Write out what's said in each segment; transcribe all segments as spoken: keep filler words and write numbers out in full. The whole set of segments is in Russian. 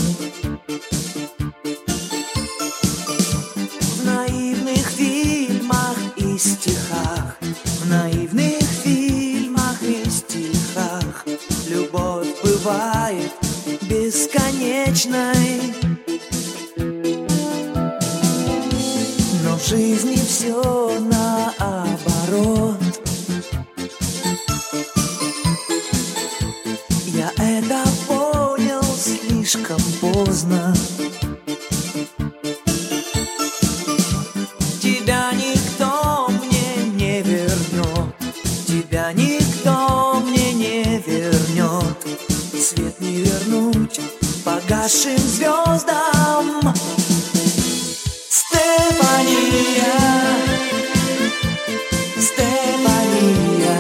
В наивных фильмах и стихах, в наивных фильмах и стихах любовь бывает бесконечной. Но в жизни все наоборот. Я это понял слишком поздно. Тебя никто мне не вернет, тебя никто мне не вернет. Свет не вернуть погасшим звездам. Стефания, Стефания,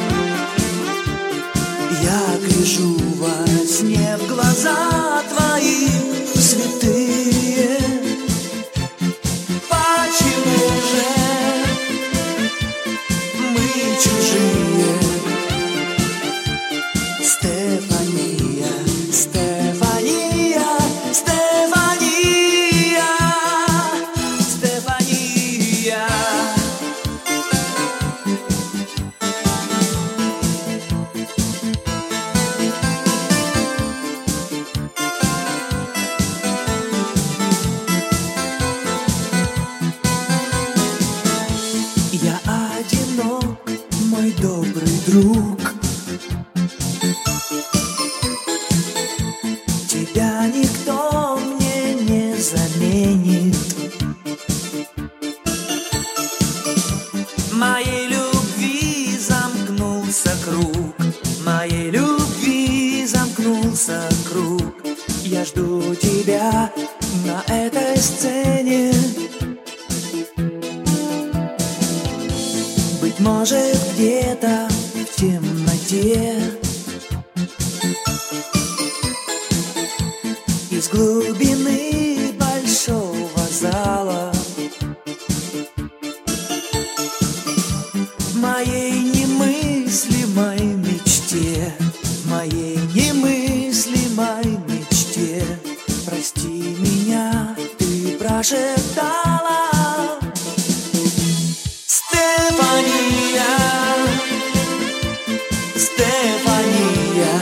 я гляжу во сне в глаза твои святые. Почему же мы чужие? Стефания, Стефания, Стефания, Стефания. Я одинок, мой добрый друг. Тебя никто мне не заменит. Моей любви замкнулся круг, моей любви замкнулся круг. Я жду тебя на этой сцене. Быть может, где-то в темноте, из глубины большого зала, в моей немыслимой мечте, в моей немыслимой мечте. Прости меня, ты прошептала. Стефания, Стефания,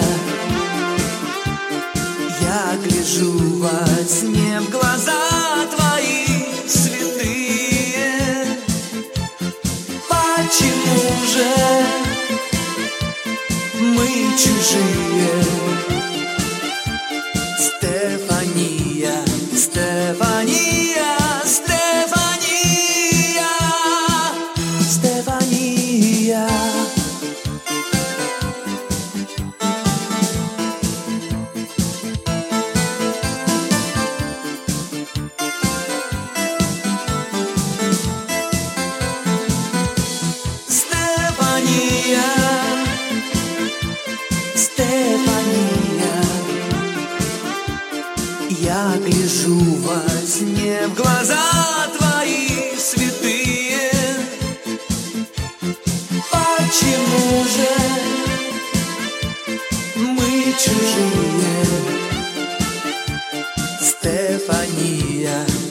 я гляжу во сне в глаза твои святые. Почему же мы чужие? Стефания, Стефания, Стефания, Стефания. Стефания, Стефания, я гляжу во сне в глаза твои святые. Почему же мы чужие? Стефания.